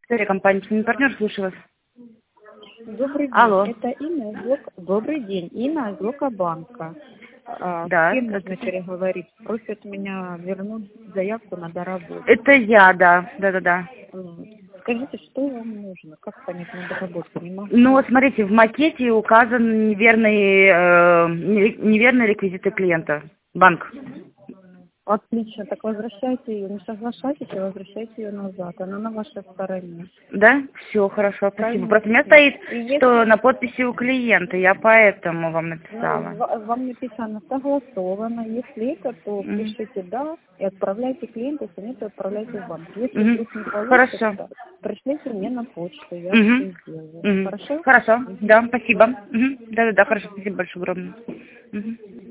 Компания «Партнер», слушаю вас. Добрый день. Алло. Это Инна из Добрый день. Инна из Блокобанка. Да. С кем нужно переговорить? Просят меня вернуть заявку на доработку. Это я, да. Да. Скажите, что вам нужно? Как понять на доработку? Не могу. Ну, смотрите, в макете указан неверные реквизиты клиента. Банк. Отлично. Так возвращайте ее. Не соглашайтесь, а возвращайте ее назад. Она на вашей стороне. Да? Все, хорошо, спасибо. Правильно. Просто у меня стоит, И что на подписи у клиента, я поэтому вам написала. Вам написано согласовано. Если это, то пишите «да» и отправляйте клиенту, если нет, то отправляйте в банк. Если вдруг не получится, Хорошо. пришлите мне на почту, я все сделаю. Хорошо? Хорошо, да, спасибо. Да, хорошо, спасибо большое, огромное.